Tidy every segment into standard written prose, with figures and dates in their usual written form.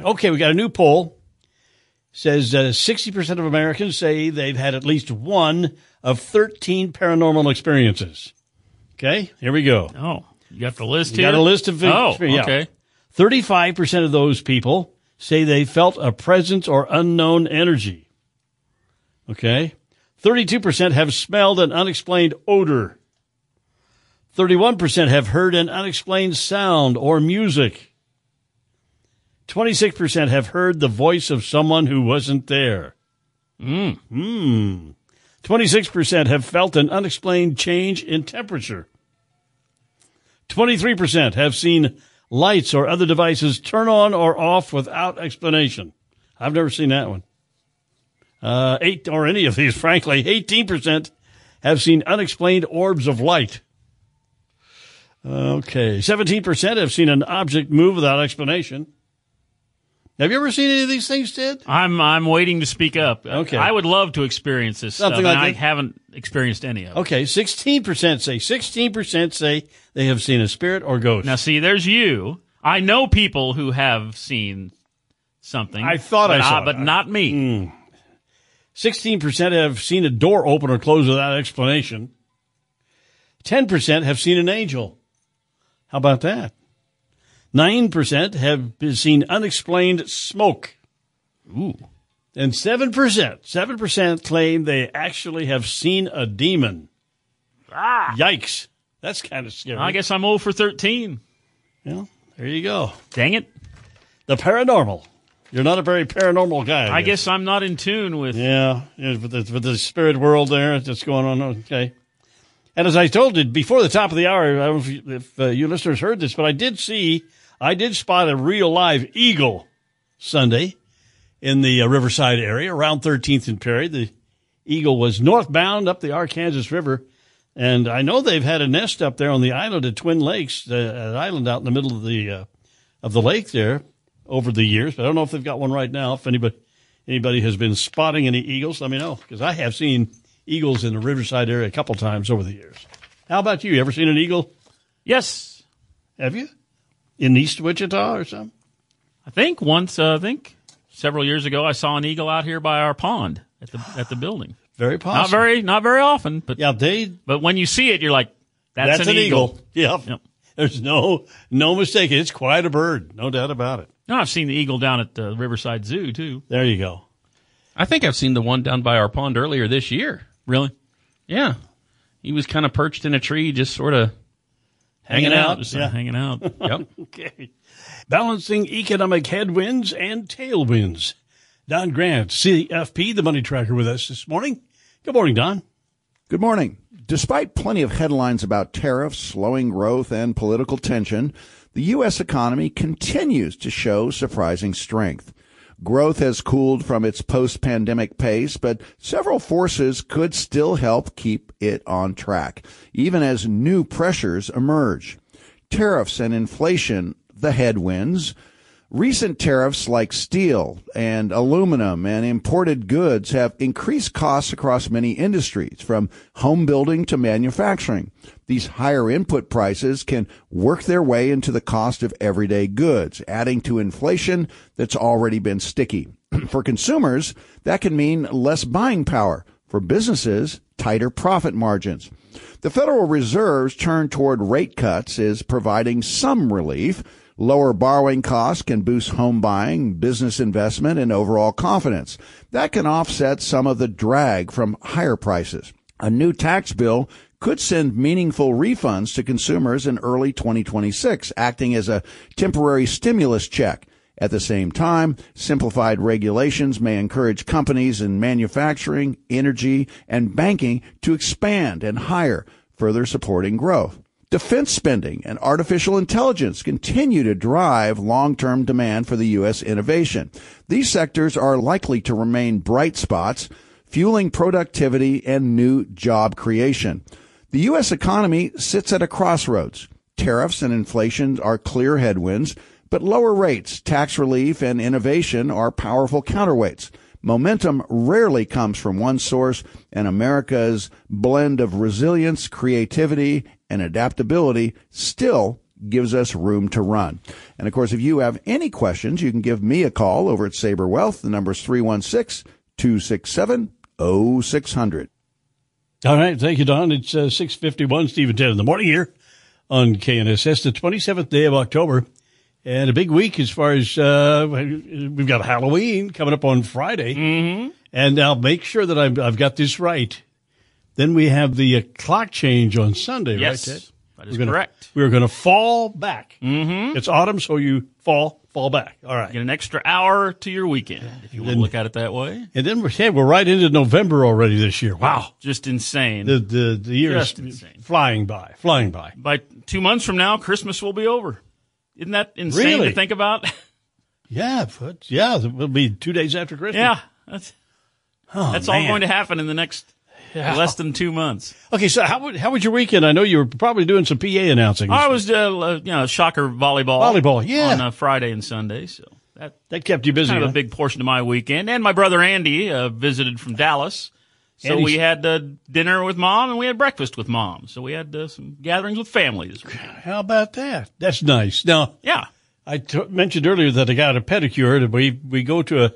Okay, we got a new poll. Says 60% of Americans say they've had at least one of 13 paranormal experiences. Okay, here we go. Oh, you got the list You here? got a list of okay. Yeah. 35% of those people say they felt a presence or unknown energy. Okay. 32% have smelled an unexplained odor. 31% have heard an unexplained sound or music. 26% have heard the voice of someone who wasn't there. 26% have felt an unexplained change in temperature. 23% have seen lights or other devices turn on or off without explanation. I've never seen that one. 8 or any of these, frankly. 18% have seen unexplained orbs of light. Okay. 17% have seen an object move without explanation. Have you ever seen any of these things, Ted? I'm waiting to speak up. Okay. I would love to experience this Something stuff, like and I that? haven't experienced any of it. Okay. 16% say they have seen a spirit or ghost. Now, see, there's you. I know people who have seen something. I thought I saw it. but not me. 16% have seen a door open or close without explanation. 10% have seen an angel. How about that? 9% have seen unexplained smoke. Ooh. And 7% claim they actually have seen a demon. Yikes. That's kind of scary. I guess I'm 0 for 13. Well, there you go. Dang it. The paranormal. You're not a very paranormal guy. I guess I'm not in tune with... Yeah, with the spirit world there that's going on. Okay. And as I told you before the top of the hour, I don't know if you listeners heard this, but I did spot a real live eagle Sunday in the Riverside area around 13th and Perry. The eagle was northbound up the Arkansas River, and I know they've had a nest up there on the island at Twin Lakes, an island out in the middle of the lake there over the years. But I don't know if they've got one right now. If anybody has been spotting any eagles, let me know, because I have seen eagles in the Riverside area a couple times over the years. How about you? Ever seen an eagle? Yes. Have you? In East Wichita or something? I think several years ago, I saw an eagle out here by our pond at the building. Very possible. Not very often, but yeah, but when you see it, you're like, that's an eagle. Yep. There's no mistake. It's quite a bird, no doubt about it. No, I've seen the eagle down at the Riverside Zoo too. There you go. I think I've seen the one down by our pond earlier this year. Really? Yeah. He was kind of perched in a tree, just sort of hanging out. Hanging out. Yep. Okay. Balancing economic headwinds and tailwinds. Don Grant, CFP, the Money Tracker, with us this morning. Good morning, Don. Good morning. Despite plenty of headlines about tariffs, slowing growth, and political tension, the U.S. economy continues to show surprising strength. Growth has cooled from its post-pandemic pace, but several forces could still help keep it on track, even as new pressures emerge. Tariffs and inflation, the headwinds. Recent tariffs like steel and aluminum and imported goods have increased costs across many industries, from home building to manufacturing. These higher input prices can work their way into the cost of everyday goods, adding to inflation that's already been sticky. For consumers, that can mean less buying power. For businesses, tighter profit margins. The Federal Reserve's turn toward rate cuts is providing some relief. Lower borrowing costs can boost home buying, business investment, and overall confidence. That can offset some of the drag from higher prices. A new tax bill could send meaningful refunds to consumers in early 2026, acting as a temporary stimulus check. At the same time, simplified regulations may encourage companies in manufacturing, energy, and banking to expand and hire, further supporting growth. Defense spending and artificial intelligence continue to drive long-term demand for the U.S. innovation. These sectors are likely to remain bright spots, fueling productivity and new job creation. The U.S. economy sits at a crossroads. Tariffs and inflation are clear headwinds, but lower rates, tax relief, and innovation are powerful counterweights. Momentum rarely comes from one source, and America's blend of resilience, creativity, and adaptability still gives us room to run. And of course, if you have any questions, you can give me a call over at Sabre Wealth. The number is 316-267-0600. All right. Thank you, Don. It's 6:51, Steve and Ted in the morning here on KNSS, the 27th day of October. And a big week as far as we've got Halloween coming up on Friday. Mm-hmm. And I'll make sure that I've got this right. Then we have the clock change on Sunday, Yes, right, Ted? that is correct. We're going to fall back. Mm-hmm. It's autumn, so you fall back. All right. Get an extra hour to your weekend, if you want to look at it that way. And then we're right into November already this year. Wow. Just insane. The year Just is insane. flying by. By 2 months from now, Christmas will be over. Isn't that insane Really? to think about? Yeah, it'll be 2 days after Christmas. Yeah. That's all man. going to happen in the next less than 2 months. Okay, so how was your weekend? I know you were probably doing some PA announcing. I was, soccer volleyball. Volleyball, yeah. On Friday and Sunday, so that kept you busy. kind of huh? a big portion of my weekend. And my brother Andy visited from Dallas. So Andy's- we had dinner with Mom and we had breakfast with Mom. So we had some gatherings with family this weekend. How about that? That's nice. Now, Yeah. I mentioned earlier that I got a pedicure. And we go to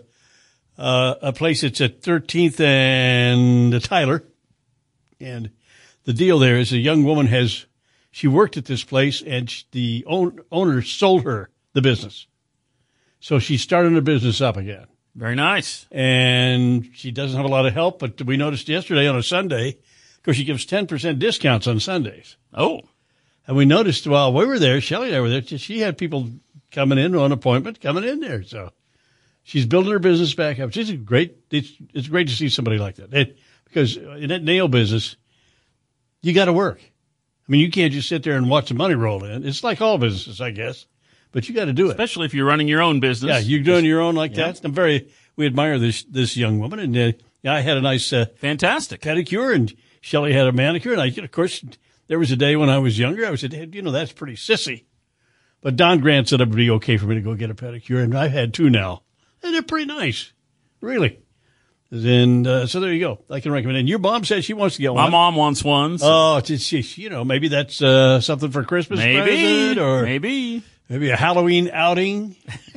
a place that's at 13th and Tyler. And the deal there is a young woman she worked at this place and the owner sold her the business. So she's starting her business up again. Very nice. And she doesn't have a lot of help, but we noticed yesterday on a Sunday, because she gives 10% discounts on Sundays. Oh. And we noticed while we were there, Shelley and I were there, she had people coming in on appointment, coming in there. So she's building her business back up. It's great to see somebody like that. Because in that nail business, you got to work. I mean, you can't just sit there and watch the money roll in. It's like all businesses, I guess. But you got to do it. Especially if you're running your own business. Yeah, you're doing your own like that. We admire this young woman. And I had a nice Fantastic. pedicure, and Shelley had a manicure. And of course, there was a day when I was younger, I said, hey, that's pretty sissy. But Don Grant said it would be okay for me to go get a pedicure, and I've had two now. And they're pretty nice, really. And so there you go. I can recommend it. And your mom says she wants to get one. My mom wants one. So Oh, maybe that's something for Christmas present, or maybe a Halloween outing.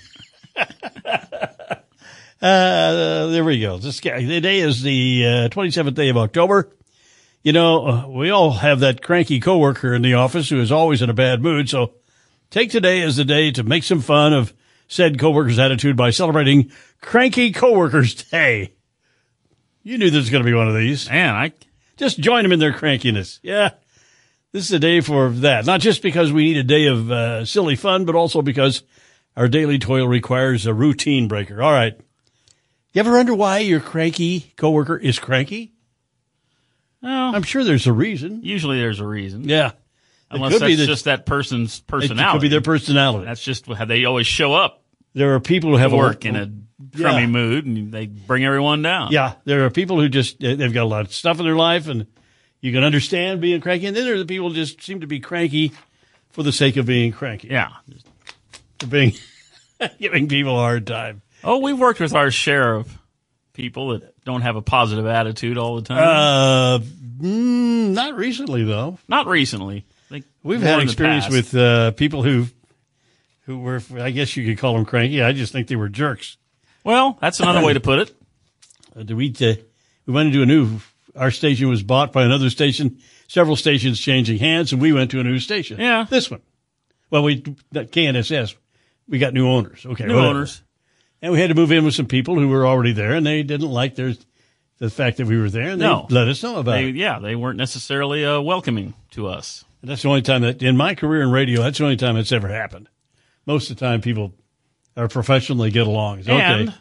There we go. The day is the 27th day of October. We all have that cranky coworker in the office who is always in a bad mood. So take today as the day to make some fun of said coworker's attitude by celebrating Cranky Coworkers Day. You knew there was going to be one of these. Man, Just join them in their crankiness. Yeah. This is a day for that. Not just because we need a day of silly fun, but also because our daily toil requires a routine breaker. All right. You ever wonder why your cranky coworker is cranky? well, I'm sure there's a reason. usually there's a reason. Yeah. Unless could be that's that- just that person's It personality. could be their personality. That's just how they always show up There are people who have to work a in a crummy Yeah. mood and they bring everyone down. Yeah, there are people who they've got a lot of stuff in their life, and you can understand being cranky. And then there are the people who just seem to be cranky for the sake of being cranky. Yeah. For being giving people a hard time. Oh, we've worked with our share of people that don't have a positive attitude all the time. Not recently though. Not recently. We've More had in the experience past. with people who were, I guess you could call them cranky. I just think they were jerks. Well, that's another way to put it. We went into our station was bought by another station, several stations changing hands, and we went to a new station. Yeah. This one. Well, that KNSS, we got new owners. Okay. New whatever. owners. And we had to move in with some people who were already there, and they didn't like the fact that we were there, and they No. let us know about it. They weren't necessarily welcoming to us. And that's the only time that, in my career in radio, that's the only time it's ever happened. Most of the time, people are professionally get along. It's okay. And,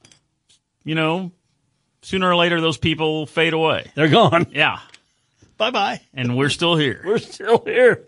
sooner or later, those people fade away. They're gone. Yeah. Bye-bye. And we're still here. We're still here.